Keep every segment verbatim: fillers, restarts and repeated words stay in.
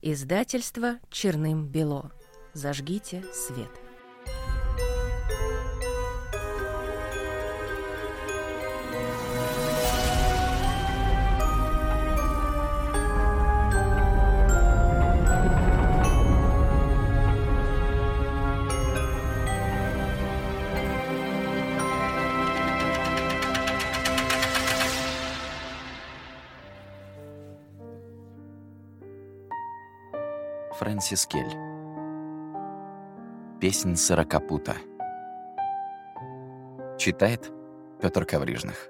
Издательство «Черным-бело». Зажгите свет. Фрэнсис Кель. Песнь сорокопута. Читает Петр Коврижных.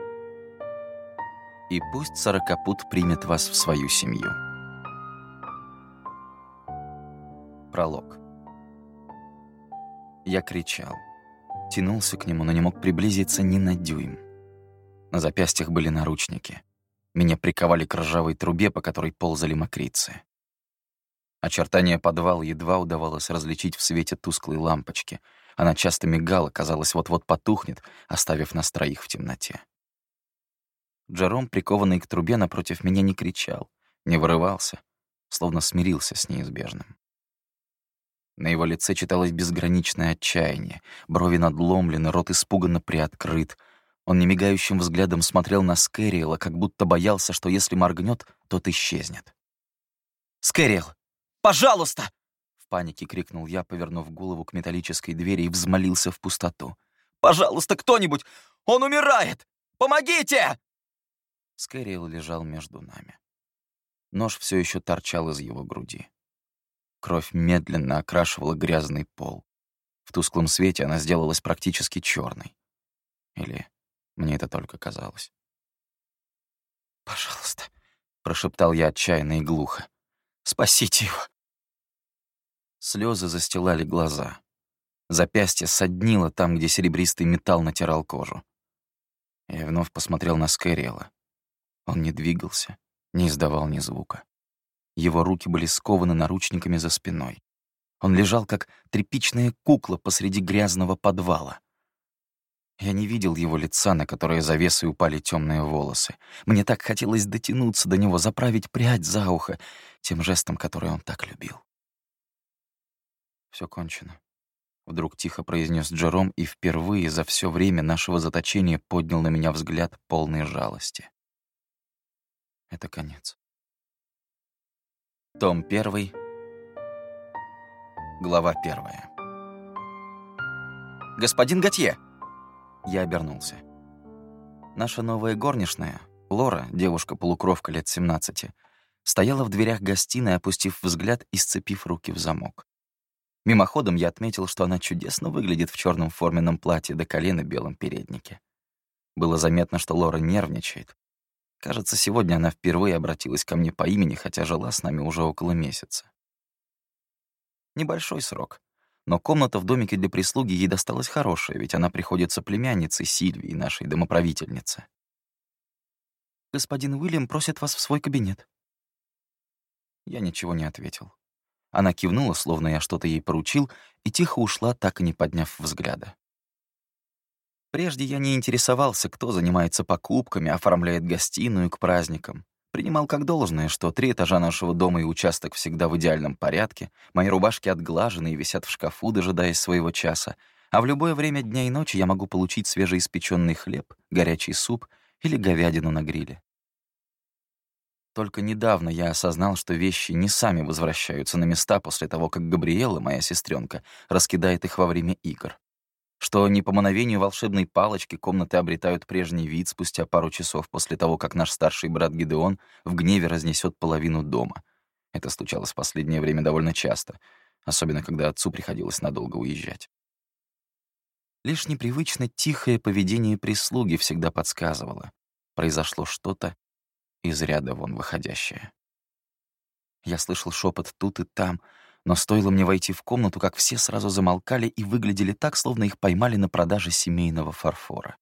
И пусть сорокопут примет вас в свою семью. Пролог. Я кричал. Тянулся к нему, но не мог приблизиться ни на дюйм. На запястьях были наручники. Меня приковали к ржавой трубе, по которой ползали мокрицы. Очертания подвала едва удавалось различить в свете тусклой лампочки. Она часто мигала, казалось, вот-вот потухнет, оставив нас троих в темноте. Джером, прикованный к трубе, напротив меня не кричал, не вырывался, словно смирился с неизбежным. На его лице читалось безграничное отчаяние, брови надломлены, рот испуганно приоткрыт. Он немигающим взглядом смотрел на Скэриэла, как будто боялся, что если моргнет, тот исчезнет. «Скэриэл! Пожалуйста!» — в панике крикнул я, повернув голову к металлической двери и взмолился в пустоту. «Пожалуйста, кто-нибудь! Он умирает! Помогите!» Скэриэл лежал между нами. Нож все еще торчал из его груди. Кровь медленно окрашивала грязный пол. В тусклом свете она сделалась практически черной. Или мне это только казалось. «Пожалуйста!» — прошептал я отчаянно и глухо. «Спасите его!» Слезы застилали глаза. Запястье соднило там, где серебристый металл натирал кожу. Я вновь посмотрел на Скэриэла. Он не двигался, не издавал ни звука. Его руки были скованы наручниками за спиной. Он лежал, как тряпичная кукла посреди грязного подвала. Я не видел его лица, на которое завесой упали темные волосы. Мне так хотелось дотянуться до него, заправить прядь за ухо, тем жестом, который он так любил. «Все кончено», — вдруг тихо произнес Джером, и впервые за все время нашего заточения поднял на меня взгляд полной жалости. Это конец. Том первый, глава первая. «Господин Готье!» Я обернулся. Наша новая горничная, Лора, девушка-полукровка лет семнадцати, стояла в дверях гостиной, опустив взгляд и сцепив руки в замок. Мимоходом я отметил, что она чудесно выглядит в черном форменном платье до колена белом переднике. Было заметно, что Лора нервничает. Кажется, сегодня она впервые обратилась ко мне по имени, хотя жила с нами уже около месяца. Небольшой срок. Но комната в домике для прислуги ей досталась хорошая, ведь она приходится племянницей Сильвии, нашей домоправительнице. «Господин Уильям просит вас в свой кабинет». Я ничего не ответил. Она кивнула, словно я что-то ей поручил, и тихо ушла, так и не подняв взгляда. Прежде я не интересовался, кто занимается покупками, оформляет гостиную к праздникам. Принимал как должное, что три этажа нашего дома и участок всегда в идеальном порядке, мои рубашки отглажены и висят в шкафу, дожидаясь своего часа, а в любое время дня и ночи я могу получить свежеиспеченный хлеб, горячий суп или говядину на гриле. Только недавно я осознал, что вещи не сами возвращаются на места после того, как Габриэла, моя сестренка, раскидает их во время игр. Что не по мановению волшебной палочки комнаты обретают прежний вид спустя пару часов после того, как наш старший брат Гидеон в гневе разнесет половину дома. Это случалось в последнее время довольно часто, особенно когда отцу приходилось надолго уезжать. Лишь непривычно тихое поведение прислуги всегда подсказывало. Произошло что-то из ряда вон выходящее. Я слышал шепот тут и там, но стоило мне войти в комнату, как все сразу замолкали и выглядели так, словно их поймали на продаже семейного фарфора.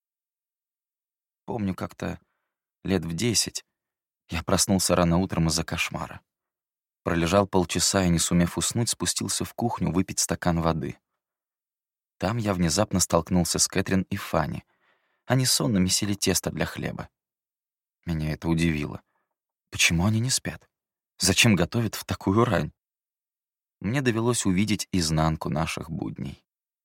Помню, как-то лет в десять я проснулся рано утром из-за кошмара. Пролежал полчаса и, не сумев уснуть, спустился в кухню выпить стакан воды. Там я внезапно столкнулся с Кэтрин и Фанни. Они сонно месили тесто для хлеба. Меня это удивило. Почему они не спят? Зачем готовят в такую рань? Мне довелось увидеть изнанку наших будней.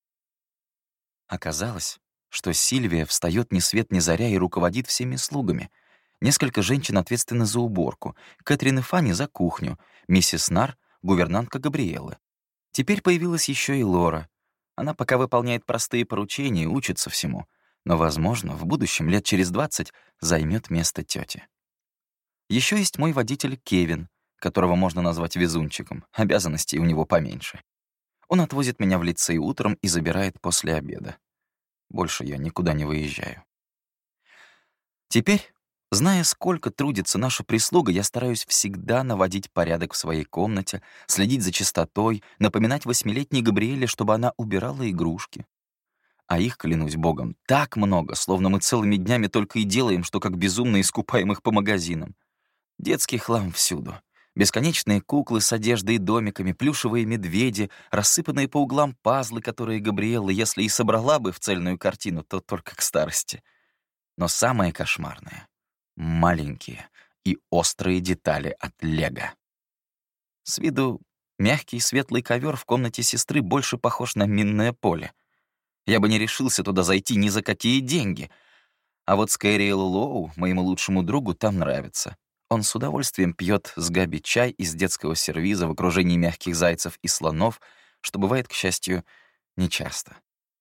Оказалось, что Сильвия встает ни свет ни заря и руководит всеми слугами. Несколько женщин ответственны за уборку, Кэтрин и Фанни — за кухню, миссис Нар — гувернантка Габриэлы. Теперь появилась еще и Лора. Она пока выполняет простые поручения и учится всему, но, возможно, в будущем, лет через двадцать, займет место тети. Еще есть мой водитель Кевин, которого можно назвать везунчиком, обязанностей у него поменьше. Он отвозит меня в лицей утром и забирает после обеда. Больше я никуда не выезжаю. Теперь, зная, сколько трудится наша прислуга, я стараюсь всегда наводить порядок в своей комнате, следить за чистотой, напоминать восьмилетней Габриэле, чтобы она убирала игрушки. А их, клянусь богом, так много, словно мы целыми днями только и делаем, что как безумно искупаем их по магазинам. Детский хлам всюду. Бесконечные куклы с одеждой и домиками, плюшевые медведи, рассыпанные по углам пазлы, которые Габриэлла, если и собрала бы в цельную картину, то только к старости. Но самое кошмарное — маленькие и острые детали от лего. С виду мягкий светлый ковер в комнате сестры больше похож на минное поле. Я бы не решился туда зайти ни за какие деньги. А вот Скэриэлу Лоу, моему лучшему другу, там нравится. Он с удовольствием пьет с Габи чай из детского сервиза в окружении мягких зайцев и слонов, что бывает, к счастью, нечасто.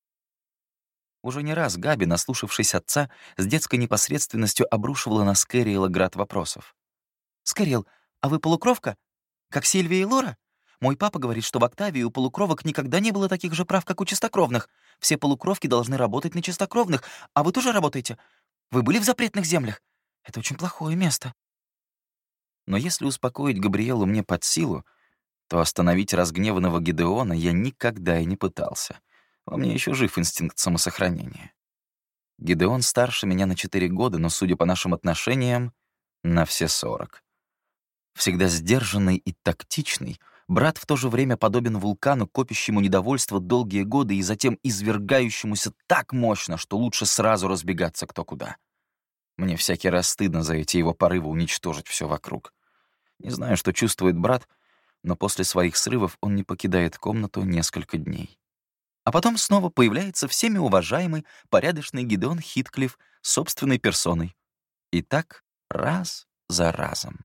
Уже не раз Габи, наслушавшись отца, с детской непосредственностью обрушивала на Скэриэла град вопросов. «Скэриэл, а вы полукровка? Как Сильвия и Лора? Мой папа говорит, что в Октавии у полукровок никогда не было таких же прав, как у чистокровных. Все полукровки должны работать на чистокровных, а вы тоже работаете? Вы были в запретных землях? Это очень плохое место». Но если успокоить Габриэлу мне под силу, то остановить разгневанного Гидеона я никогда и не пытался. Во мне еще жив инстинкт самосохранения. Гидеон старше меня на четыре года, но, судя по нашим отношениям, на все сорок. Всегда сдержанный и тактичный, брат в то же время подобен вулкану, копящему недовольство долгие годы и затем извергающемуся так мощно, что лучше сразу разбегаться кто куда. Мне всякий раз стыдно за эти его порывы уничтожить все вокруг. Не знаю, что чувствует брат, но после своих срывов он не покидает комнату несколько дней. А потом снова появляется всеми уважаемый, порядочный Гидеон Хитклифф собственной персоной. И так раз за разом.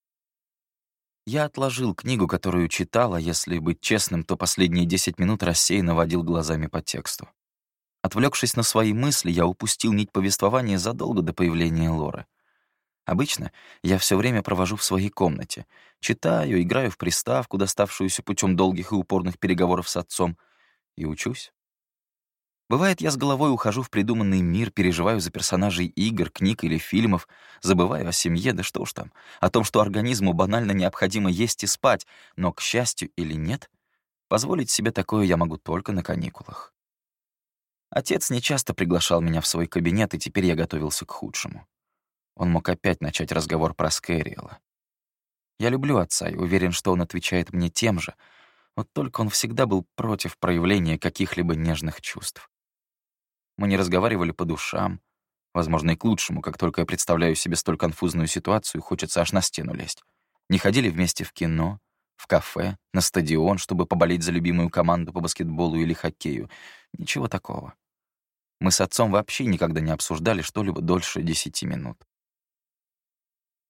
Я отложил книгу, которую читал, а если быть честным, то последние десять минут рассеянно водил глазами по тексту. Отвлекшись на свои мысли, я упустил нить повествования задолго до появления Лоры. Обычно я все время провожу в своей комнате. Читаю, играю в приставку, доставшуюся путем долгих и упорных переговоров с отцом, и учусь. Бывает, я с головой ухожу в придуманный мир, переживаю за персонажей игр, книг или фильмов, забываю о семье, да что уж там, о том, что организму банально необходимо есть и спать, но, к счастью или нет, позволить себе такое я могу только на каникулах. Отец нечасто приглашал меня в свой кабинет, и теперь я готовился к худшему. Он мог опять начать разговор про Скэриэла. Я люблю отца и уверен, что он отвечает мне тем же, вот только он всегда был против проявления каких-либо нежных чувств. Мы не разговаривали по душам, возможно, и к лучшему, как только я представляю себе столь конфузную ситуацию, хочется аж на стену лезть. Не ходили вместе в кино, в кафе, на стадион, чтобы поболеть за любимую команду по баскетболу или хоккею. Ничего такого. Мы с отцом вообще никогда не обсуждали что-либо дольше десяти минут.